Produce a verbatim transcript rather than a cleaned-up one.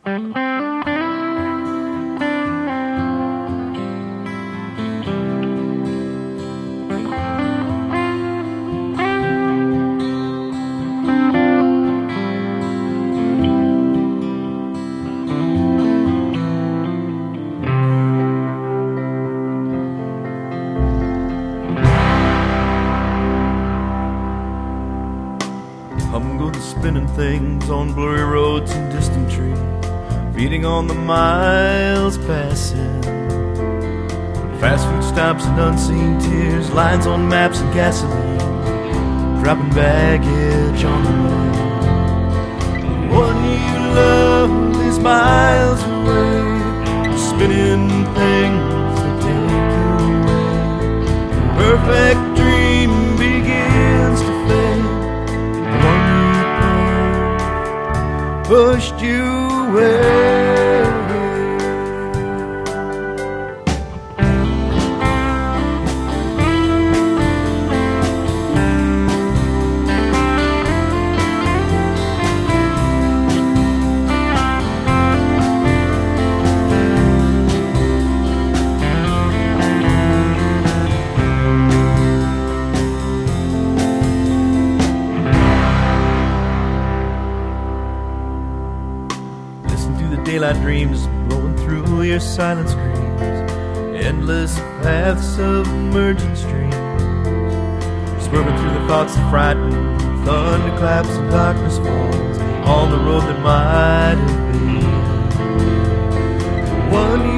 Spinning things on blurry roads and distant trees, feeding on the miles passing. Fast food stops and unseen tears, lines on maps and gasoline, dropping baggage on the way. The one you love is miles away, spinning things that take you away. The perfect dream begins to fade, pushed you away. Daylight dreams blowing through your silent screams, endless paths of merging streams, swerving through the thoughts that frighten, thunder claps and darkness falls on the road that might have been. One